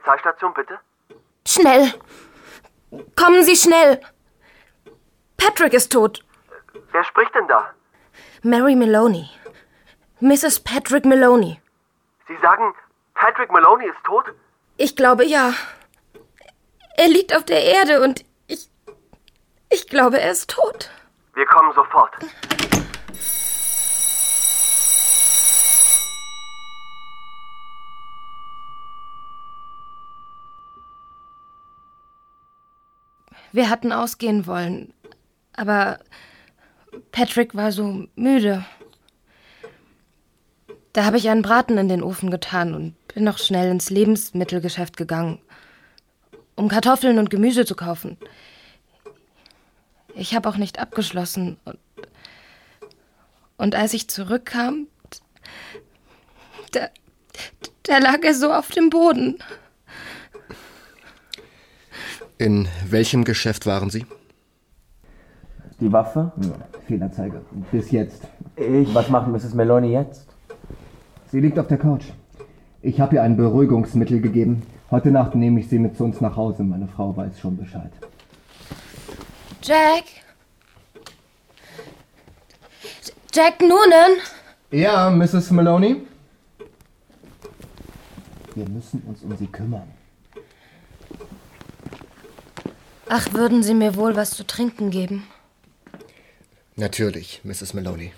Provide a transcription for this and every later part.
Polizeistation, bitte? Schnell! Kommen Sie schnell! Patrick ist tot. Wer spricht denn da? Mary Maloney. Mrs. Patrick Maloney. Sie sagen, Patrick Maloney ist tot? Ich glaube, ja. Er liegt auf der Erde und ich glaube, er ist tot. Wir kommen sofort. Wir hatten ausgehen wollen, aber Patrick war so müde. Da habe ich einen Braten in den Ofen getan und bin noch schnell ins Lebensmittelgeschäft gegangen, um Kartoffeln und Gemüse zu kaufen. Ich habe auch nicht abgeschlossen. Und als ich zurückkam, da lag er so auf dem Boden. In welchem Geschäft waren Sie? Die Waffe? Ja, Fehlanzeige. Bis jetzt. Was macht Mrs. Maloney jetzt? Sie liegt auf der Couch. Ich habe ihr ein Beruhigungsmittel gegeben. Heute Nacht nehme ich sie mit zu uns nach Hause. Meine Frau weiß schon Bescheid. Jack? Jack Noonan? Ja, Mrs. Maloney? Wir müssen uns um sie kümmern. Ach, würden Sie mir wohl was zu trinken geben? Natürlich, Mrs. Maloney.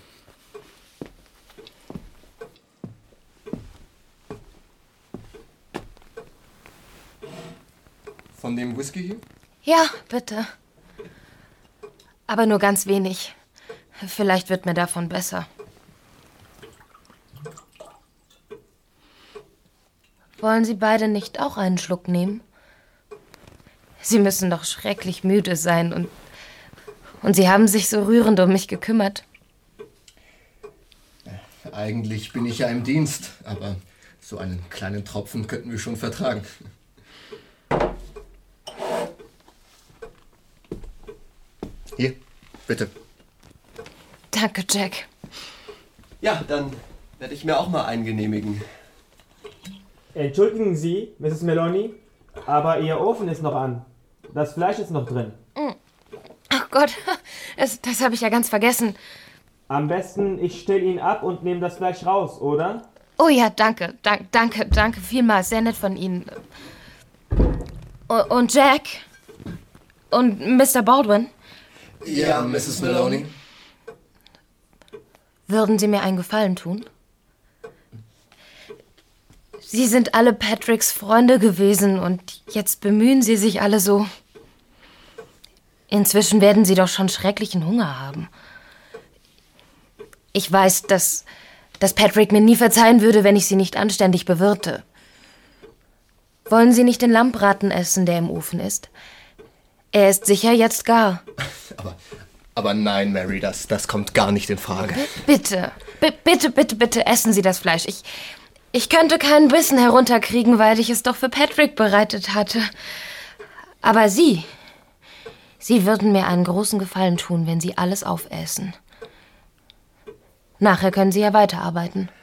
Von dem Whisky hier? Ja, bitte. Aber nur ganz wenig. Vielleicht wird mir davon besser. Wollen Sie beide nicht auch einen Schluck nehmen? Sie müssen doch schrecklich müde sein und Sie haben sich so rührend um mich gekümmert. Eigentlich bin ich ja im Dienst, aber so einen kleinen Tropfen könnten wir schon vertragen. Hier, bitte. Danke, Jack. Ja, dann werde ich mir auch mal einen genehmigen. Entschuldigen Sie, Mrs. Maloney, aber Ihr Ofen ist noch an. Das Fleisch ist noch drin. Ach Gott, das habe ich ja ganz vergessen. Am besten, ich stelle ihn ab und nehme das Fleisch raus, oder? Oh ja, danke vielmals, sehr nett von Ihnen. Und Jack? Und Mr. Baldwin? Ja, Mrs. Maloney. Würden Sie mir einen Gefallen tun? Sie sind alle Patricks Freunde gewesen und jetzt bemühen Sie sich alle so. Inzwischen werden Sie doch schon schrecklichen Hunger haben. Ich weiß, dass Patrick mir nie verzeihen würde, wenn ich Sie nicht anständig bewirte. Wollen Sie nicht den Lammbraten essen, der im Ofen ist? Er ist sicher jetzt gar. Aber nein, Mary, das kommt gar nicht in Frage. Bitte essen Sie das Fleisch. Ich könnte keinen Bissen herunterkriegen, weil ich es doch für Patrick bereitet hatte. Aber Sie würden mir einen großen Gefallen tun, wenn Sie alles aufessen. Nachher können Sie ja weiterarbeiten.